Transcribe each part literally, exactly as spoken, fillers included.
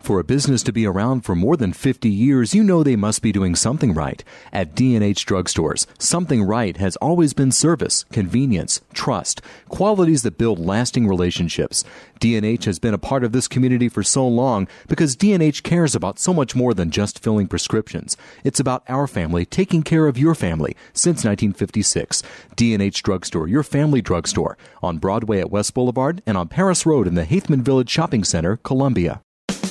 For a business to be around for more than fifty years, you know they must be doing something right. At D and H Drugstores, something right has always been service, convenience, trust, qualities that build lasting relationships. D and H has been a part of this community for so long because D and H cares about so much more than just filling prescriptions. It's about our family taking care of your family since nineteen fifty-six. D and H Drugstore, your family drugstore, on Broadway at West Boulevard and on Paris Road in the Haithman Village Shopping Center, Columbia.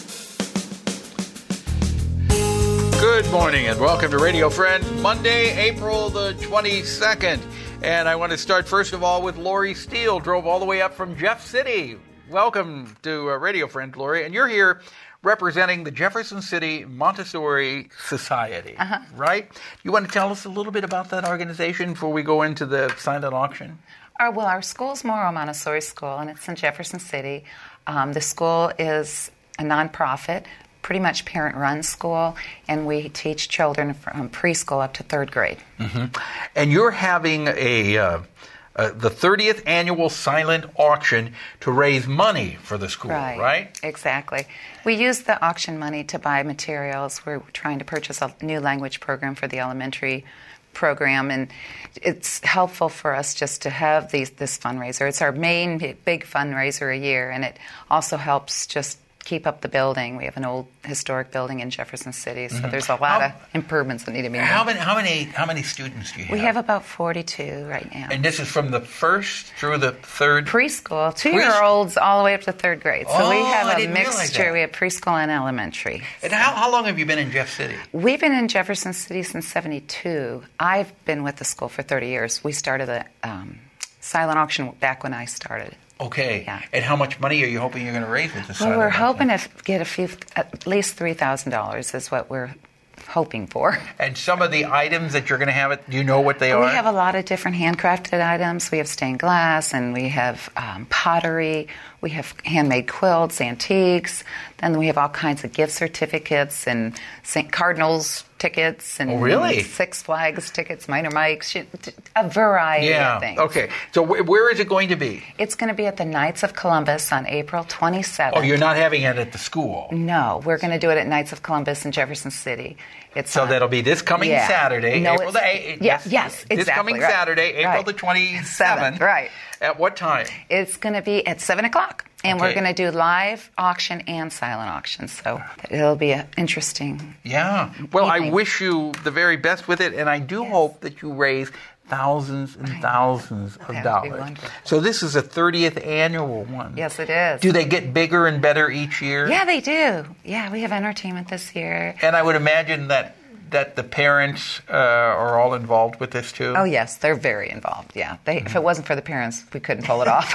Good morning and welcome to Radio Friends, Monday, April the twenty-second. And I want to start first of all with Lori Steele, drove all the way up from Jeff City. Welcome to uh, Radio Friends, Lori. And you're here representing the Jefferson City Montessori Society, uh-huh. right? You want to tell us a little bit about that organization before we go into the silent auction? Our, well, our school's Morrow Montessori School, and it's in Jefferson City. Um, the school is a nonprofit, pretty much parent-run school, and we teach children from preschool up to third grade. Mm-hmm. And you're having a uh, uh, the thirtieth annual silent auction to raise money for the school, right? right? Exactly. We use the auction money to buy materials. We're trying to purchase a new language program for the elementary program, and it's helpful for us just to have these this fundraiser. It's our main big fundraiser a year, and it also helps just keep up the building. We have an old historic building in Jefferson City, so mm-hmm. there's a lot how, of improvements that need to be made. How many, how many, how many students do you have? We have about forty-two right now. And this is from the first through the third? Preschool. Two-year-olds all the way up to third grade. So oh, we have I a didn't mixture. We have preschool and elementary. And how, how long have you been in Jeff City? We've been in Jefferson City since seventy-two. I've been with the school for thirty years. We started the um, silent auction back when I started. Okay. Yeah. And how much money are you hoping you're going to raise with this? Well, we're hoping to get a few, at least three thousand dollars is what we're hoping for. And some of the items that you're going to have, it, do you know what they are? We have a lot of different handcrafted items. We have stained glass, and we have um, pottery. We have handmade quilts, antiques. Then we have all kinds of gift certificates and Saint Cardinals tickets and oh, really? Six Flags tickets, Minor Mike's, a variety yeah. of things. Okay. So wh- where is it going to be? It's going to be at the Knights of Columbus on April twenty-seventh. Oh, you're not having it at the school? No, we're going to do it at Knights of Columbus in Jefferson City. It's so on, that'll be this coming yeah. Saturday, no, April the eighth. Yes, yes, exactly. This coming right. Saturday, April right. the twenty-seventh. Right. At what time? It's going to be at seven o'clock. And okay. we're going to do live auction and silent auction, so it'll be a interesting. Yeah. Well, evening. I wish you the very best with it, and I do yes. hope that you raise thousands and right. thousands of that dollars. So this is a thirtieth annual one. Yes, it is. Do they get bigger and better each year? Yeah, they do. Yeah, we have entertainment this year. And I would imagine that that the parents uh, are all involved with this too? Oh, yes, they're very involved, yeah. They, mm-hmm. If it wasn't for the parents, we couldn't pull it off.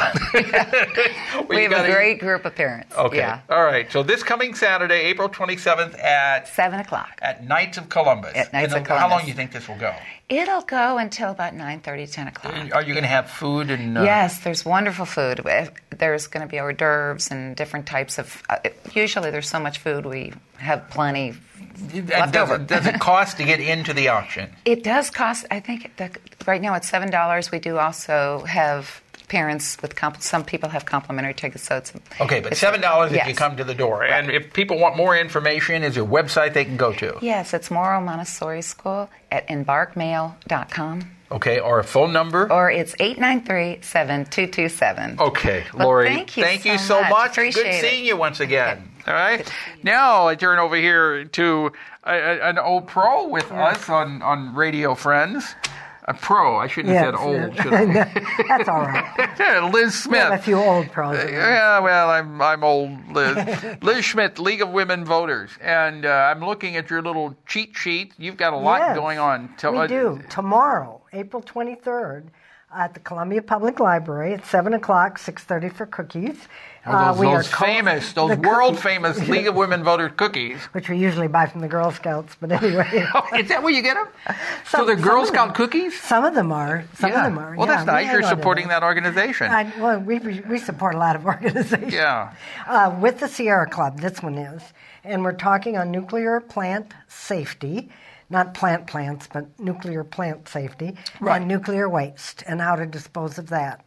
well, we have gotta... a great group of parents. Okay, yeah. All right. So this coming Saturday, April twenty-seventh at... seven o'clock. At Knights of Columbus. At Knights and of Columbus. How long do you think this will go? It'll go until about nine thirty, ten o'clock. Are you going to have food? and? Uh... Yes, there's wonderful food. There's going to be hors d'oeuvres and different types of... Uh, usually there's so much food, we have plenty left does, over. It, does it cost to get into the auction? It does cost, I think, the, right now it's seven dollars. We do also have parents with, comp- some people have complimentary tickets, so it's... Okay, but seven dollars if yes. you come to the door. Right. And if people want more information, is there a website they can go to? Yes, it's Morrow Montessori School at embark mail dot com. Okay, or a phone number? Or it's eight nine three, seven two two seven. Okay, well, Lori, thank you thank so you so much. much. Appreciate Good seeing it. you once again. Okay. All right. Now I turn over here to a, a, an old pro with yeah. us on, on Radio Friends. A pro. I shouldn't yes, have said old, should I? That's all right. Liz Smith. We have a few old pros. Uh, yeah, well, I'm I'm old, Liz. Liz Schmidt, League of Women Voters. And uh, I'm looking at your little cheat sheet. You've got a lot yes, going on. To, we uh, do. Tomorrow, April twenty-third, at the Columbia Public Library at seven o'clock, six thirty for cookies. Oh, those uh, we those are famous, those world-famous League of Women Voters cookies. Which we usually buy from the Girl Scouts, but anyway. Oh, is that where you get them? Some, so they're Girl Scout them, cookies? Some of them are. Some yeah. of them are. Well, yeah, that's nice. You're supporting that organization. I, well, we we support a lot of organizations. Yeah. Uh, with the Sierra Club, this one is. And we're talking on nuclear plant safety. Not plant plants, but nuclear plant safety. Right. And nuclear waste and how to dispose of that.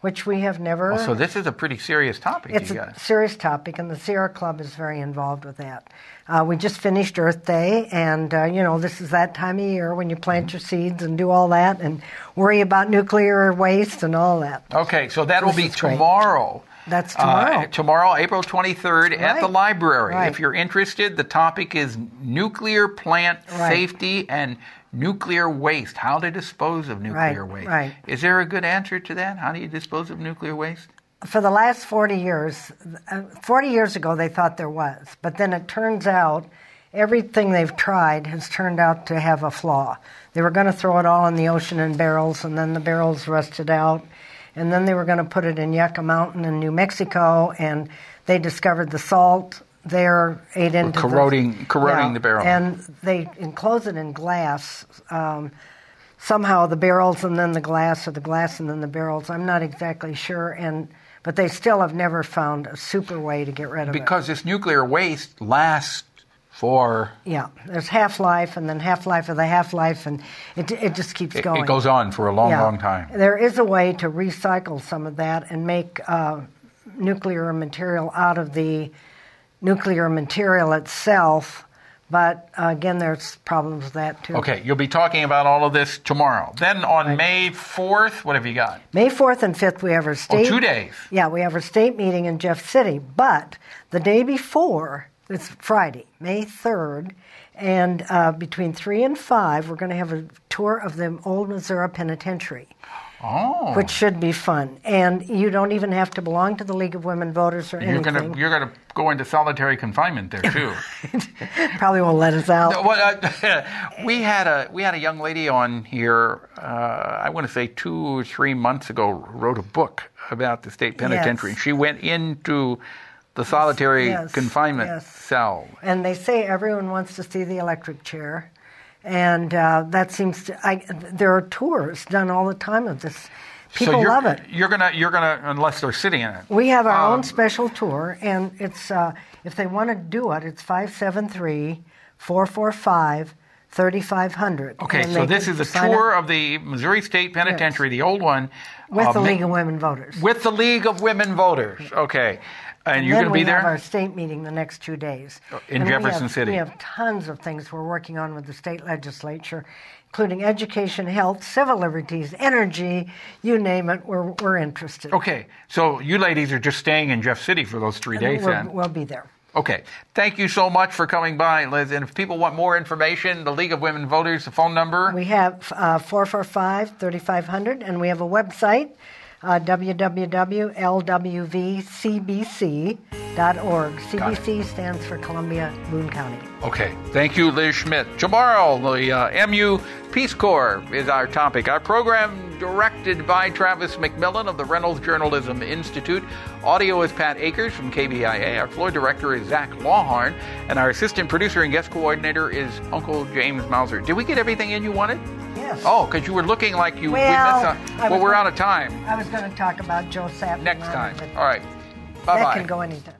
which we have never... Oh, so this is a pretty serious topic. It's you a guys. serious topic, and the Sierra Club is very involved with that. Uh, we just finished Earth Day, and, uh, you know, this is that time of year when you plant your seeds and do all that and worry about nuclear waste and all that. Okay, so that will This be is great. tomorrow. That's tomorrow. Uh, tomorrow, April twenty-third, at Right. the library. Right. If you're interested, the topic is nuclear plant Right. safety and nuclear waste. How to dispose of nuclear Right, waste. right. Is there a good answer to that? How do you dispose of nuclear waste? For the last forty years, uh, forty years ago they thought there was, but then it turns out everything they've tried has turned out to have a flaw. They were going to throw it all in the ocean in barrels, and then the barrels rusted out, and then they were going to put it in Yucca Mountain in New Mexico, and they discovered the salt there ate into corroding, the, corroding yeah, the barrel. And they enclose it in glass. Um, somehow the barrels and then the glass, or the glass and then the barrels. I'm not exactly sure, and but they still have never found a super way to get rid of it. Because this nuclear waste lasts for... Yeah, there's half-life and then half-life of the half-life, and it it just keeps It, going. it goes on for a long, Yeah. long time. There is a way to recycle some of that and make uh, nuclear material out of the nuclear material itself, but uh, again, there's problems with that too. Okay, you'll be talking about all of this tomorrow. Then on Right. May fourth, what have you got? May fourth and fifth, we have our state... Oh, two days. Yeah, we have our state meeting in Jeff City, but the day before, it's Friday, May third, and uh, between three and five, we're going to have a tour of the old Missouri Penitentiary. Oh. Which should be fun. And you don't even have to belong to the League of Women Voters or You're anything. gonna you're gonna go into solitary confinement there too. Probably won't let us out. No, well, uh, we had a we had a young lady on here. Uh, I want to say two or three months ago. Wrote a book about the state penitentiary. Yes. She went into the solitary Yes, confinement yes. cell. And they say everyone wants to see the electric chair. And uh, that seems to... I, there are tours done all the time of this. People so you're, love it. You're gonna you're gonna unless they're sitting in it. We have our Um, own special tour, and it's uh, if they want to do it, it's five seven three, four four five, three five zero zero. Okay, so this is a tour of the Missouri State Penitentiary, the old one. With uh, the ma- League of Women Voters. With the League of Women Voters. Okay. And, And you're then going to be we there? have our state meeting the next two days. In And we Jefferson have- City. We have tons of things we're working on with the state legislature, including education, health, civil liberties, energy, you name it, we're, we're interested. Okay, so you ladies are just staying in Jeff City for those three days We're- then? We'll be there. Okay. Thank you so much for coming by, Liz. And if people want more information, the League of Women Voters, the phone number? We have uh, four four five, three five zero zero, and we have a website, uh, w w w dot l w v c b c dot org. C B C stands for Columbia Boone County. Okay. Thank you, Liz Schmidt. Tomorrow, the uh, M U Peace Corps is our topic. Our program directed by Travis McMillan of the Reynolds Journalism Institute. Audio is Pat Akers from K B I A. Our floor director is Zach Lawhorn. And our assistant producer and guest coordinator is Uncle James Mauser. Did we get everything in you wanted? Yes. Oh, because you were looking like you... Well, we I missed a, was well, we're gonna- out of time. I was going to talk about Joe Sapp. Next time. But All right. Bye-bye. that can go anytime.